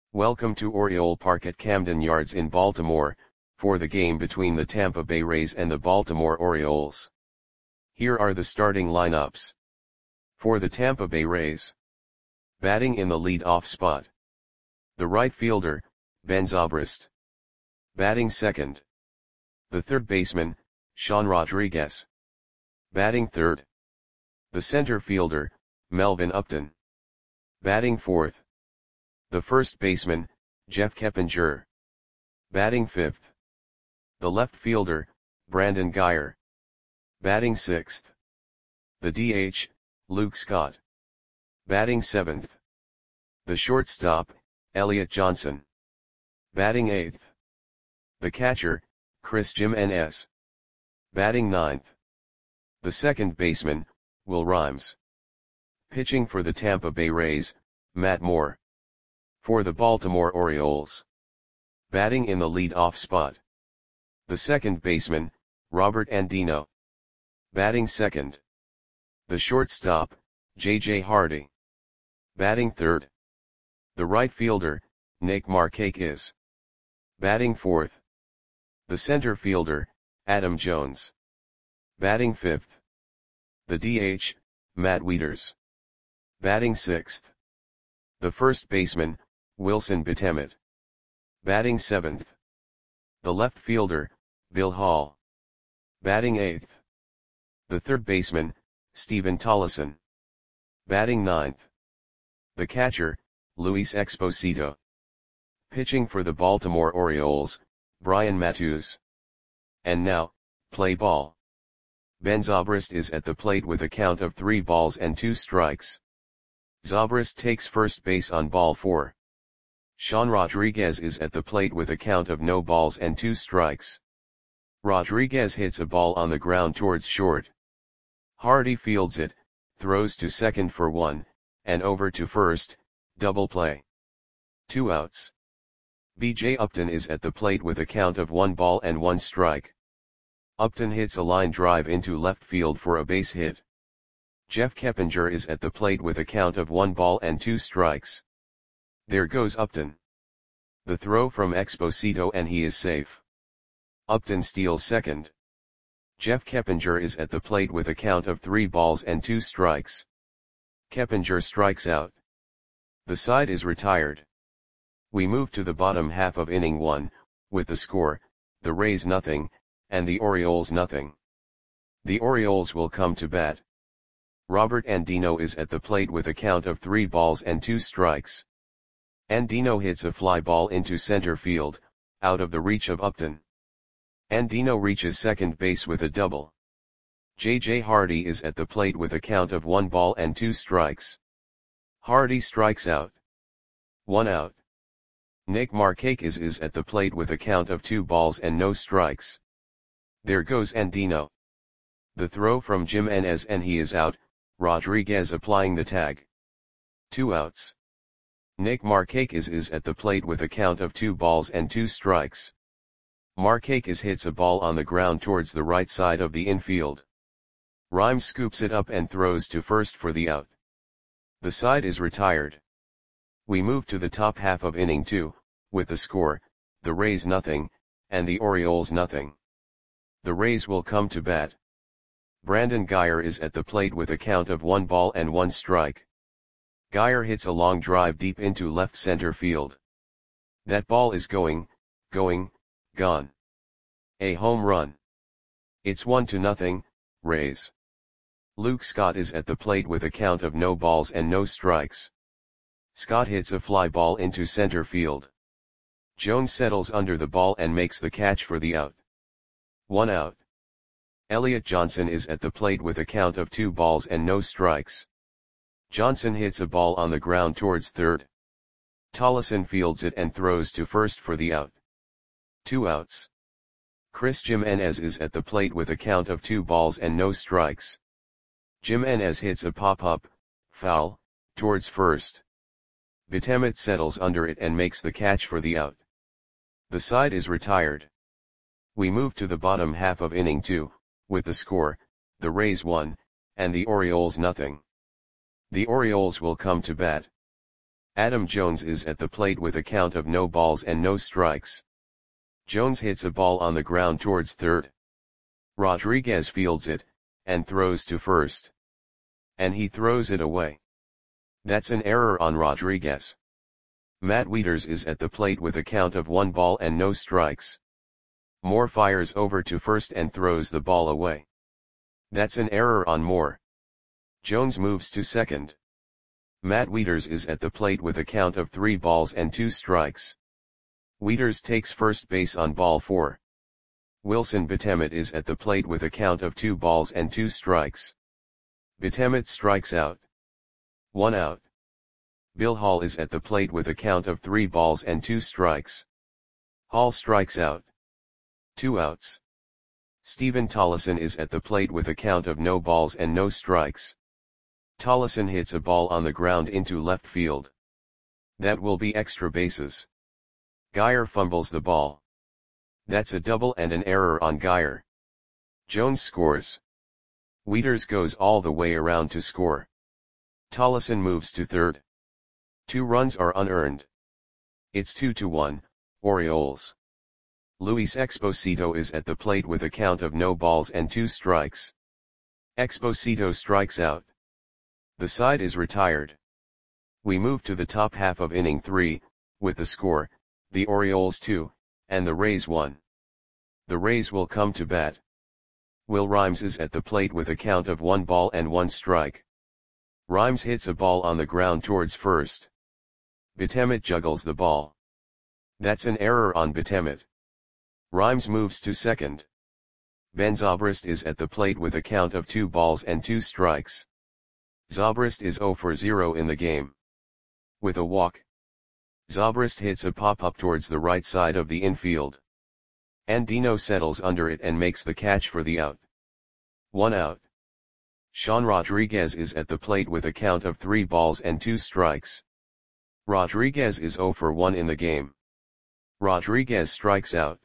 Welcome to Oriole Park at Camden Yards in Baltimore, for the game between the Tampa Bay Rays and the Baltimore Orioles. Here are the starting lineups. For the Tampa Bay Rays. Batting in the lead-off spot. The right fielder, Ben Zobrist. Batting second. The third baseman, Sean Rodriguez. Batting third. The center fielder, Melvin Upton. Batting fourth. The first baseman, Jeff Keppinger. Batting fifth. The left fielder, Brandon Guyer. Batting sixth. The DH, Luke Scott. Batting seventh. The shortstop, Elliot Johnson. Batting eighth. The catcher, Chris Jimenez. Batting ninth. The second baseman, Will Rhymes. Pitching for the Tampa Bay Rays, Matt Moore. For the Baltimore Orioles. Batting in the lead-off spot. The second baseman, Robert Andino. Batting second. The shortstop, J.J. Hardy. Batting third. The right fielder, Nick Markakis. Batting fourth. The center fielder, Adam Jones. Batting fifth. The DH, Matt Wieters. Batting sixth. The first baseman, Wilson Betemet. Batting seventh. The left fielder, Bill Hall. Batting eighth. The third baseman, Stephen Tollison. Batting ninth. The catcher, Luis Exposito. Pitching for the Baltimore Orioles, Brian Matusz. And now, play ball. Ben Zobrist is at the plate with a count of 3 balls and 2 strikes. Zobrist takes first base on ball 4. Sean Rodriguez is at the plate with a count of no balls and 2 strikes. Rodriguez hits a ball on the ground towards short. Hardy fields it, throws to second for 1, and over to first, double play. 2 outs. B.J. Upton is at the plate with a count of 1 ball and 1 strike. Upton hits a line drive into left field for a base hit. Jeff Keppinger is at the plate with a count of 1 ball and 2 strikes. There goes Upton. The throw from Exposito and he is safe. Upton steals second. Jeff Keppinger is at the plate with a count of 3 balls and 2 strikes. Keppinger strikes out. The side is retired. We move to the bottom half of inning 1, with the score, the Rays nothing, and the Orioles nothing. The Orioles will come to bat. Robert Andino is at the plate with a count of 3 balls and 2 strikes. Andino hits a fly ball into center field, out of the reach of Upton. Andino reaches second base with a double. J.J. Hardy is at the plate with a count of 1 ball and 2 strikes. Hardy strikes out. 1 out. Nick Markakis is at the plate with a count of 2 balls and no strikes. There goes Andino. The throw from Jimenez and he is out, Rodriguez applying the tag. 2 outs. Nick Markakis is at the plate with a count of 2 balls and 2 strikes. Markakis hits a ball on the ground towards the right side of the infield. Rhymes scoops it up and throws to first for the out. The side is retired. We move to the top half of inning 2, with the score, the Rays nothing, and the Orioles nothing. The Rays will come to bat. Brandon Guyer is at the plate with a count of 1 ball and 1 strike. Guyer hits a long drive deep into left center field. That ball is going, gone. A home run. It's 1-0, Rays. Luke Scott is at the plate with a count of no balls and no strikes. Scott hits a fly ball into center field. Jones settles under the ball and makes the catch for the out. 1 out. Elliot Johnson is at the plate with a count of 2 balls and no strikes. Johnson hits a ball on the ground towards third. Tollison fields it and throws to first for the out. 2 outs. Chris Jimenez is at the plate with a count of 2 balls and no strikes. Jimenez hits a pop-up, foul, towards first. Betemet settles under it and makes the catch for the out. The side is retired. We move to the bottom half of inning 2, with the score, the Rays 1, and the Orioles nothing. The Orioles will come to bat. Adam Jones is at the plate with a count of no balls and no strikes. Jones hits a ball on the ground towards third. Rodriguez fields it, and throws to first. And he throws it away. That's an error on Rodriguez. Matt Wieters is at the plate with a count of 1 ball and no strikes. Moore fires over to first and throws the ball away. That's an error on Moore. Jones moves to second. Matt Wieters is at the plate with a count of 3 balls and 2 strikes. Wieters takes first base on ball 4. Wilson Betemet is at the plate with a count of 2 balls and 2 strikes. Betemet strikes out. 1 out. Bill Hall is at the plate with a count of 3 balls and 2 strikes. Hall strikes out. 2 outs. Stephen Tollison is at the plate with a count of no balls and no strikes. Tollison hits a ball on the ground into left field. That will be extra bases. Geyer fumbles the ball. That's a double and an error on Geyer. Jones scores. Wieters goes all the way around to score. Tollison moves to third. 2 runs are unearned. It's 2-1, Orioles. Luis Exposito is at the plate with a count of no balls and 2 strikes. Exposito strikes out. The side is retired. We move to the top half of inning 3, with the score, the Orioles 2, and the Rays 1. The Rays will come to bat. Will Rhymes is at the plate with a count of 1 ball and 1 strike. Rhymes hits a ball on the ground towards first. Betemet juggles the ball. That's an error on Betemet. Rhymes moves to second. Ben Zobrist is at the plate with a count of 2 balls and 2 strikes. Zobrist is 0 for 0 in the game. With a walk. Zobrist hits a pop-up towards the right side of the infield. Andino settles under it and makes the catch for the out. 1 out. Sean Rodriguez is at the plate with a count of 3 balls and 2 strikes. Rodriguez is 0 for 1 in the game. Rodriguez strikes out.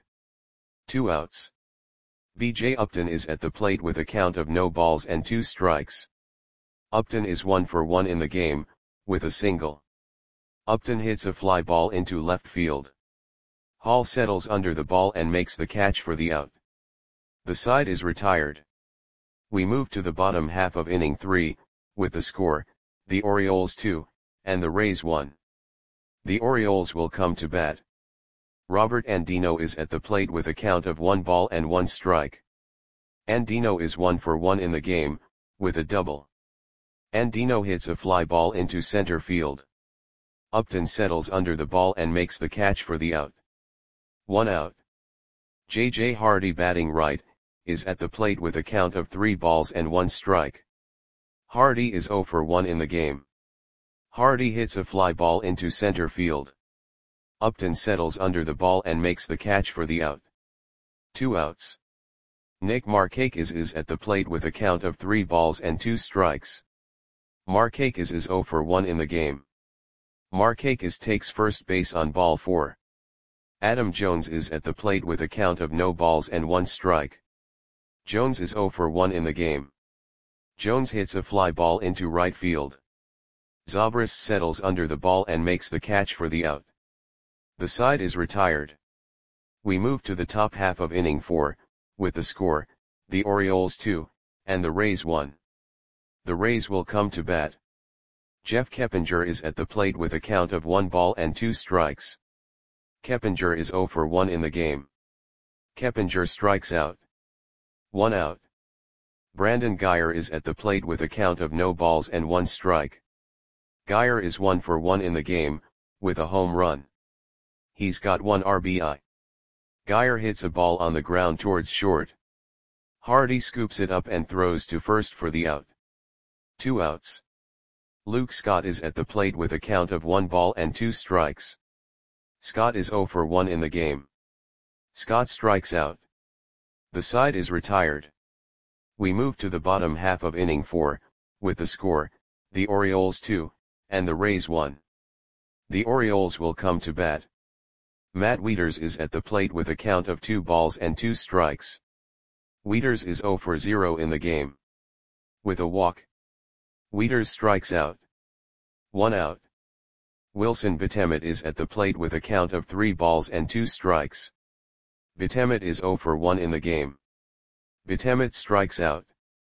2 outs. B.J. Upton is at the plate with a count of no balls and 2 strikes. Upton is 1 for 1 in the game, with a single. Upton hits a fly ball into left field. Hall settles under the ball and makes the catch for the out. The side is retired. We move to the bottom half of inning 3, with the score, the Orioles 2, and the Rays 1. The Orioles will come to bat. Robert Andino is at the plate with a count of 1 ball and 1 strike. Andino is 1 for 1 in the game, with a double. Andino hits a fly ball into center field. Upton settles under the ball and makes the catch for the out. 1 out. J.J. Hardy, batting right, is at the plate with a count of 3 balls and 1 strike. Hardy is 0 for 1 in the game. Hardy hits a fly ball into center field. Upton settles under the ball and makes the catch for the out. 2 outs. Nick Markakis is at the plate with a count of 3 balls and 2 strikes. Markakis is 0 for 1 in the game. Markakis takes first base on ball 4. Adam Jones is at the plate with a count of no balls and 1 strike. Jones is 0 for 1 in the game. Jones hits a fly ball into right field. Zobrist settles under the ball and makes the catch for the out. The side is retired. We move to the top half of inning 4, with the score, the Orioles 2, and the Rays 1. The Rays will come to bat. Jeff Keppinger is at the plate with a count of 1 ball and 2 strikes. Keppinger is 0 for 1 in the game. Keppinger strikes out. 1 out. Brandon Geyer is at the plate with a count of no balls and 1 strike. Geyer is 1 for 1 in the game, with a home run. He's got 1 RBI. Geyer hits a ball on the ground towards short. Hardy scoops it up and throws to first for the out. 2 outs. Luke Scott is at the plate with a count of 1 ball and 2 strikes. Scott is 0 for 1 in the game. Scott strikes out. The side is retired. We move to the bottom half of inning 4, with the score, the Orioles 2, and the Rays 1. The Orioles will come to bat. Matt Wieters is at the plate with a count of 2 balls and 2 strikes. Wieters is 0 for 0 in the game. With a walk. Wieters strikes out. 1 out. Wilson Betemet is at the plate with a count of 3 balls and 2 strikes. Betemet is 0 for 1 in the game. Betemet strikes out.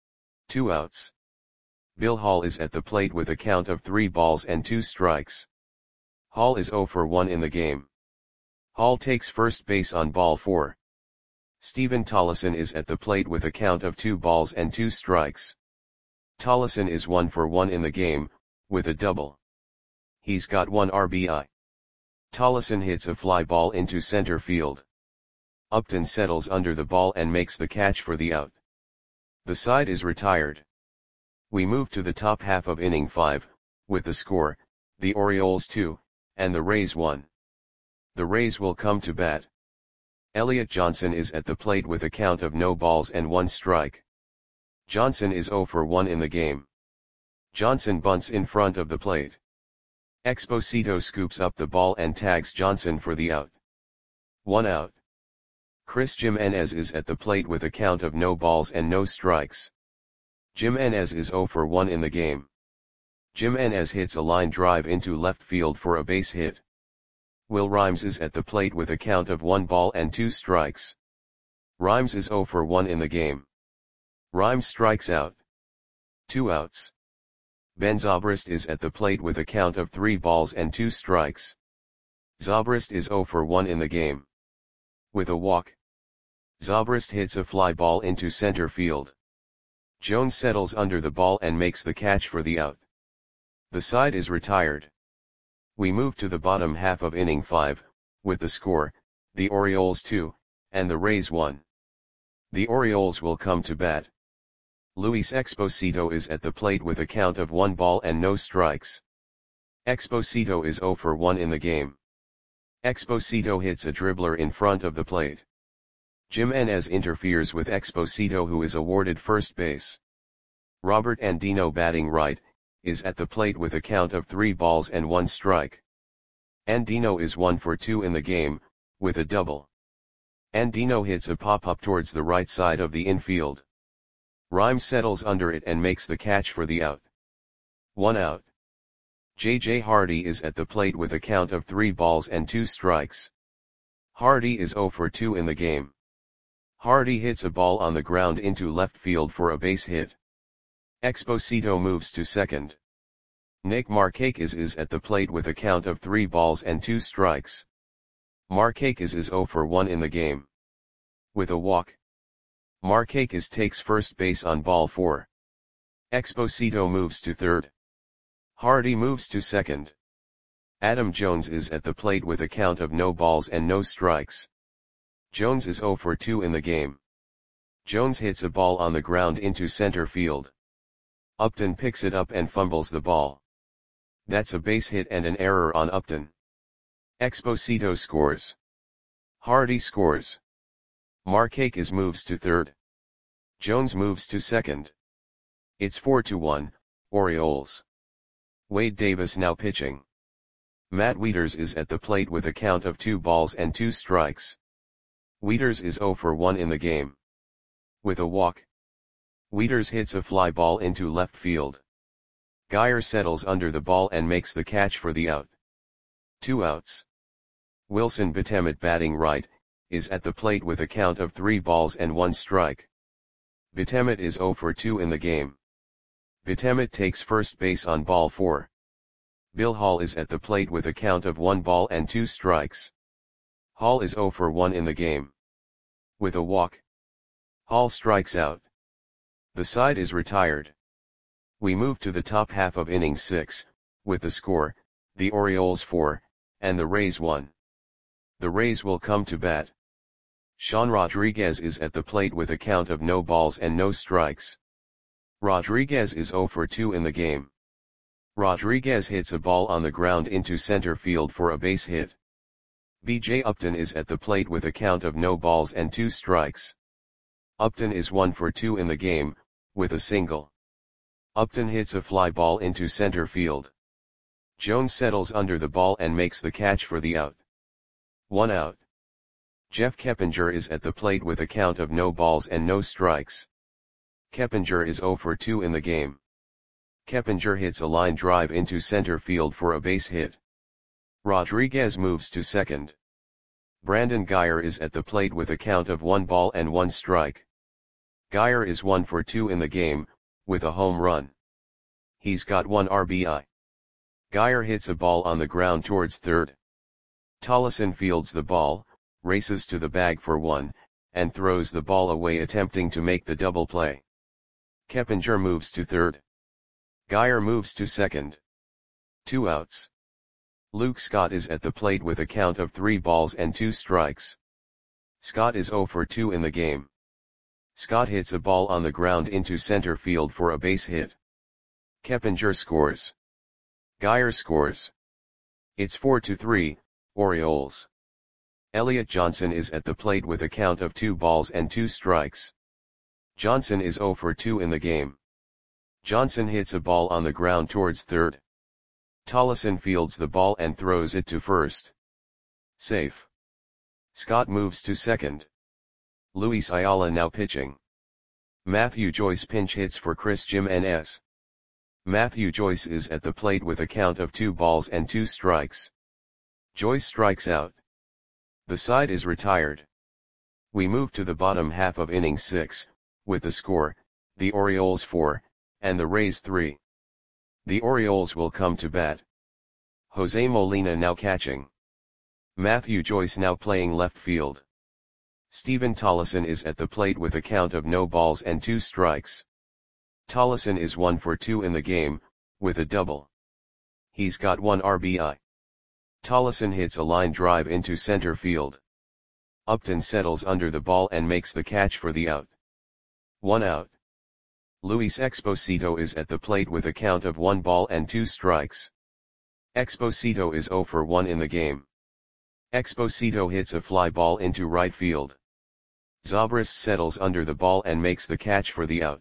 2 outs. Bill Hall is at the plate with a count of 3 balls and 2 strikes. Hall is 0 for 1 in the game. Hall takes first base on ball 4. Steven Tollison is at the plate with a count of 2 balls and 2 strikes. Tollison is 1 for 1 in the game, with a double. He's got 1 RBI. Tollison hits a fly ball into center field. Upton settles under the ball and makes the catch for the out. The side is retired. We move to the top half of inning 5, with the score, the Orioles 2, and the Rays 1. The Rays will come to bat. Elliot Johnson is at the plate with a count of no balls and 1 strike. Johnson is 0 for 1 in the game. Johnson bunts in front of the plate. Exposito scoops up the ball and tags Johnson for the out. 1 out. Chris Jimenez is at the plate with a count of no balls and no strikes. Jimenez is 0 for 1 in the game. Jimenez hits a line drive into left field for a base hit. Will Rhymes is at the plate with a count of 1 ball and 2 strikes. Rhymes is 0 for 1 in the game. Rhymes strikes out. 2 outs. Ben Zobrist is at the plate with a count of 3 balls and 2 strikes. Zobrist is 0 for 1 in the game. With a walk. Zobrist hits a fly ball into center field. Jones settles under the ball and makes the catch for the out. The side is retired. We move to the bottom half of inning 5, with the score, the Orioles 2, and the Rays 1. The Orioles will come to bat. Luis Exposito is at the plate with a count of 1 ball and no strikes. Exposito is 0 for 1 in the game. Exposito hits a dribbler in front of the plate. Jimenez interferes with Exposito, who is awarded first base. Robert Andino, batting right, is at the plate with a count of 3 balls and 1 strike. Andino is 1 for 2 in the game, with a double. Andino hits a pop-up towards the right side of the infield. Rhymes settles under it and makes the catch for the out. 1 out. J.J. Hardy is at the plate with a count of 3 balls and 2 strikes. Hardy is 0 for 2 in the game. Hardy hits a ball on the ground into left field for a base hit. Exposito moves to second. Nick Markakis is at the plate with a count of 3 balls and 2 strikes. Markakis is 0 for 1 in the game. With a walk. Markakis takes first base on ball 4. Exposito moves to third. Hardy moves to second. Adam Jones is at the plate with a count of no balls and no strikes. Jones is 0 for 2 in the game. Jones hits a ball on the ground into center field. Upton picks it up and fumbles the ball. That's a base hit and an error on Upton. Exposito scores. Hardy scores. Markakis moves to third. Jones moves to second. It's 4-1, Orioles. Wade Davis now pitching. Matt Wieters is at the plate with a count of 2 balls and 2 strikes. Wieters is 0 for 1 in the game. With a walk. Wieters hits a fly ball into left field. Geyer settles under the ball and makes the catch for the out. 2 outs. Wilson Betemet, batting right, is at the plate with a count of 3 balls and 1 strike. Betemet is 0 for 2 in the game. Betemet takes first base on ball 4. Bill Hall is at the plate with a count of 1 ball and 2 strikes. Hall is 0 for 1 in the game. With a walk. Hall strikes out. The side is retired. We move to the top half of inning 6, with the score, the Orioles 4, and the Rays 1. The Rays will come to bat. Sean Rodriguez is at the plate with a count of no balls and no strikes. Rodriguez is 0 for 2 in the game. Rodriguez hits a ball on the ground into center field for a base hit. B.J. Upton is at the plate with a count of no balls and 2 strikes. Upton is 1 for 2 in the game, with a single. Upton hits a fly ball into center field. Jones settles under the ball and makes the catch for the out. 1 out. Jeff Keppinger is at the plate with a count of no balls and no strikes. Keppinger is 0 for 2 in the game. Keppinger hits a line drive into center field for a base hit. Rodriguez moves to second. Brandon Guyer is at the plate with a count of 1 ball and 1 strike. Guyer is 1 for 2 in the game, with a home run. He's got 1 RBI. Guyer hits a ball on the ground towards third. Tollefson fields the ball, races to the bag for 1, and throws the ball away attempting to make the double play. Keppinger moves to third. Guyer moves to second. 2 outs. Luke Scott is at the plate with a count of 3 balls and 2 strikes. Scott is 0 for 2 in the game. Scott hits a ball on the ground into center field for a base hit. Keppinger scores. Guyer scores. It's 4-3, Orioles. Elliot Johnson is at the plate with a count of 2 balls and 2 strikes. Johnson is 0 for 2 in the game. Johnson hits a ball on the ground towards third. Tollefson fields the ball and throws it to first. Safe. Scott moves to second. Luis Ayala now pitching. Matthew Joyce pinch hits for Chris Jimenez. Matthew Joyce is at the plate with a count of 2 balls and 2 strikes. Joyce strikes out. The side is retired. We move to the bottom half of inning 6, with the score, the Orioles 4, and the Rays 3. The Orioles will come to bat. Jose Molina now catching. Matthew Joyce now playing left field. Stephen Tollefson is at the plate with a count of no balls and 2 strikes. Tollefson is 1 for 2 in the game, with a double. He's got 1 RBI. Tollefson hits a line drive into center field. Upton settles under the ball and makes the catch for the out. 1 out. Luis Exposito is at the plate with a count of 1 ball and 2 strikes. Exposito is 0 for 1 in the game. Exposito hits a fly ball into right field. Zobrist settles under the ball and makes the catch for the out.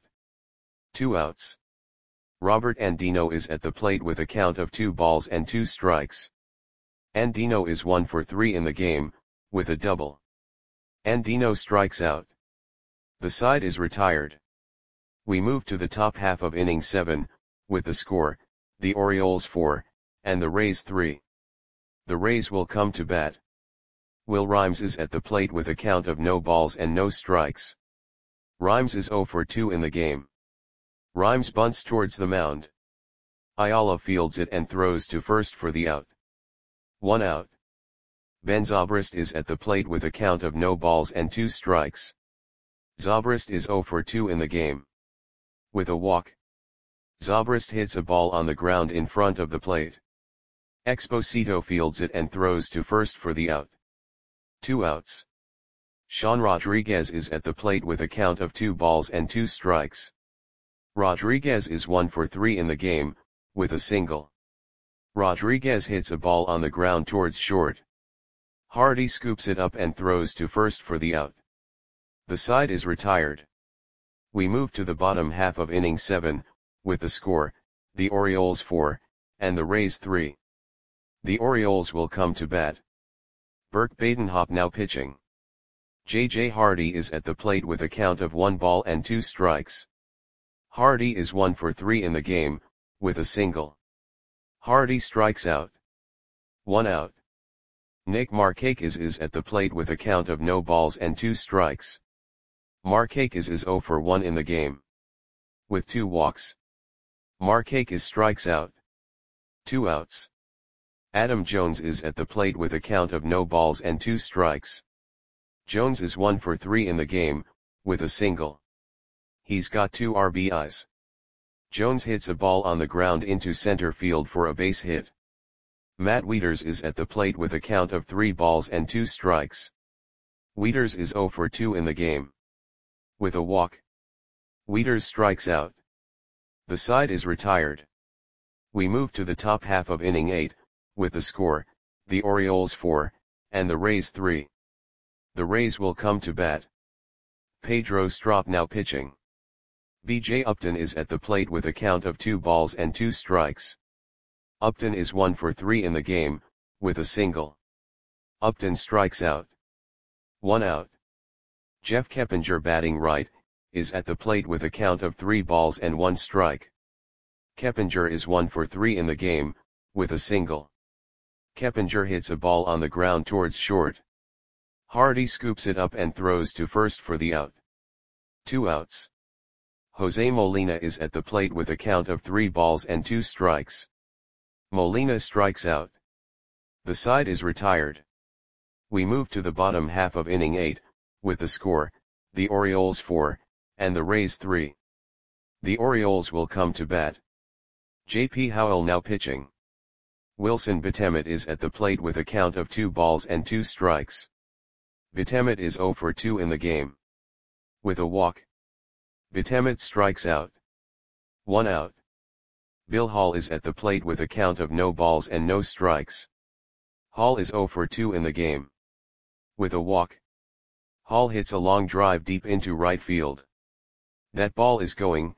2 outs. Robert Andino is at the plate with a count of 2 balls and 2 strikes. Andino is 1 for 3 in the game, with a double. Andino strikes out. The side is retired. We move to the top half of inning 7, with the score, the Orioles 4, and the Rays 3. The Rays will come to bat. Will Rhymes is at the plate with a count of no balls and no strikes. Rhymes is 0 for 2 in the game. Rhymes bunts towards the mound. Ayala fields it and throws to first for the out. 1 out. Ben Zobrist is at the plate with a count of no balls and 2 strikes. Zobrist is 0 for 2 in the game. With a walk. Zobrist hits a ball on the ground in front of the plate. Exposito fields it and throws to first for the out. 2 outs. Sean Rodriguez is at the plate with a count of 2 balls and 2 strikes. Rodriguez is 1 for 3 in the game, with a single. Rodriguez hits a ball on the ground towards short. Hardy scoops it up and throws to first for the out. The side is retired. We move to the bottom half of inning 7, with the score, the Orioles 4, and the Rays 3. The Orioles will come to bat. Burke Badenhop now pitching. J.J. Hardy is at the plate with a count of 1 ball and 2 strikes. Hardy is 1 for 3 in the game, with a single. Hardy strikes out. 1 out. Nick Markakis is at the plate with a count of no balls and 2 strikes. Markakis is 0 for 1 in the game. With 2 walks. Markakis strikes out. 2 outs. Adam Jones is at the plate with a count of no balls and 2 strikes. Jones is 1 for 3 in the game, with a single. He's got 2 RBIs. Jones hits a ball on the ground into center field for a base hit. Matt Wieters is at the plate with a count of 3 balls and 2 strikes. Wieters is 0 for 2 in the game. With a walk. Wieters strikes out. The side is retired. We move to the top half of inning 8, with the score, the Orioles 4, and the Rays 3. The Rays will come to bat. Pedro Strop now pitching. B.J. Upton is at the plate with a count of 2 balls and 2 strikes. Upton is 1 for 3 in the game, with a single. Upton strikes out. 1 out. Jeff Keppinger batting right, is at the plate with a count of 3 balls and 1 strike. Keppinger is 1 for 3 in the game, with a single. Keppinger hits a ball on the ground towards short. Hardy scoops it up and throws to first for the out. 2 outs. Jose Molina is at the plate with a count of 3 balls and 2 strikes. Molina strikes out. The side is retired. We move to the bottom half of inning 8, with the score, the Orioles 4, and the Rays 3. The Orioles will come to bat. J.P. Howell now pitching. Wilson Betemet is at the plate with a count of 2 balls and 2 strikes. Betemet is 0 for 2 in the game. With a walk. Betemet strikes out. 1 out. Bill Hall is at the plate with a count of no balls and no strikes. Hall is 0 for 2 in the game. With a walk. Hall hits a long drive deep into right field. That ball is gone.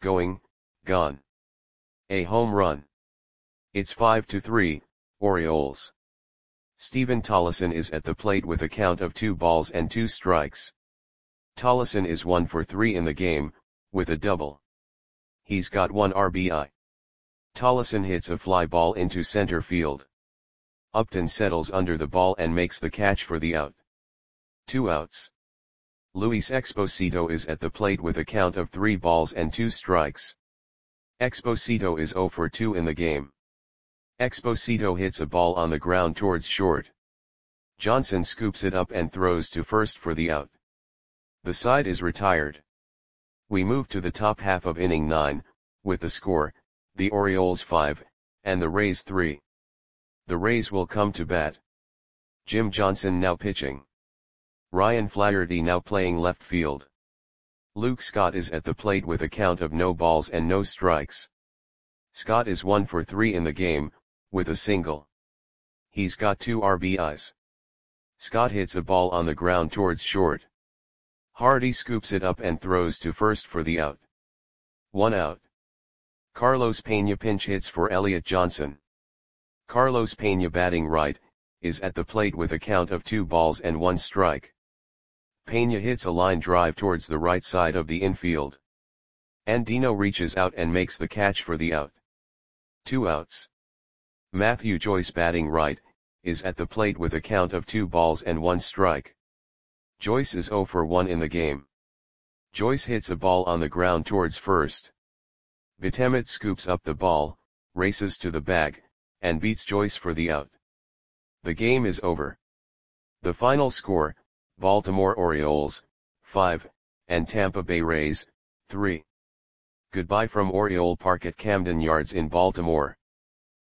A home run. It's 5-3, Orioles. Steven Tollefson is at the plate with a count of 2 balls and 2 strikes. Tollefson is 1 for 3 in the game, with a double. He's got 1 RBI. Tollefson hits a fly ball into center field. Upton settles under the ball and makes the catch for the out. 2 outs. Luis Exposito is at the plate with a count of 3 balls and 2 strikes. Exposito is 0 for 2 in the game. Exposito hits a ball on the ground towards short. Johnson scoops it up and throws to first for the out. The side is retired. We move to the top half of inning 9, with the score, the Orioles 5, and the Rays 3. The Rays will come to bat. Jim Johnson now pitching. Ryan Flaherty now playing left field. Luke Scott is at the plate with a count of no balls and no strikes. Scott is 1 for 3 in the game, with a single. He's got 2 RBIs. Scott hits a ball on the ground towards short. Hardy scoops it up and throws to first for the out. 1 out. Carlos Pena pinch hits for Elliott Johnson. Carlos Pena batting right, is at the plate with a count of 2 balls and 1 strike. Pena hits a line drive towards the right side of the infield. Andino reaches out and makes the catch for the out. 2 outs. Matthew Joyce batting right, is at the plate with a count of 2 balls and 1 strike. Joyce is 0 for 1 in the game. Joyce hits a ball on the ground towards first. Betemet scoops up the ball, races to the bag, and beats Joyce for the out. The game is over. The final score, Baltimore Orioles, 5, and Tampa Bay Rays, 3. Goodbye from Oriole Park at Camden Yards in Baltimore.